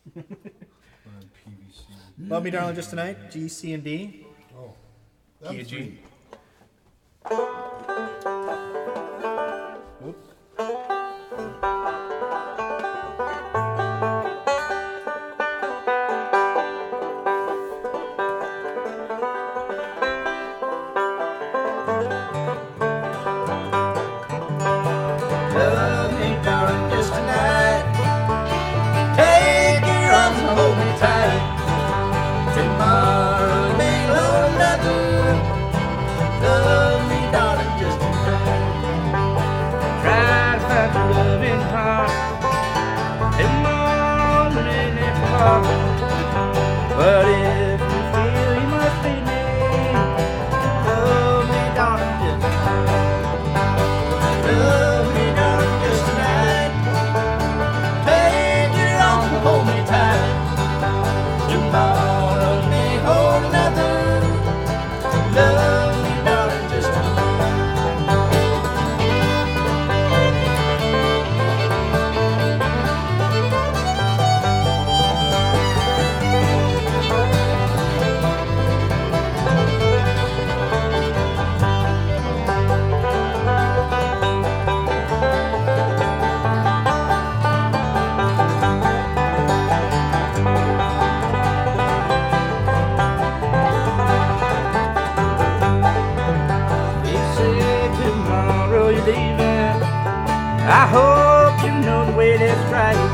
PVC. Love Me Darling Just Tonight, G, C, and D. Oh, Key of that's G. G. Love me, darling, just tonight. Take your arms and hold me tight. Tomorrow may hold nothing. Love me, darling, just tonight. Try to find your loving heart. Tomorrow may never part. But if you feel you must be me, love me, darling, just tonight. Love me, darling, just tonight. Take your arms and hold me tight. Tomorrow may hold nothing. Love me, darling, just tonight. They say tomorrow you're leaving. I hope you know the way that's right.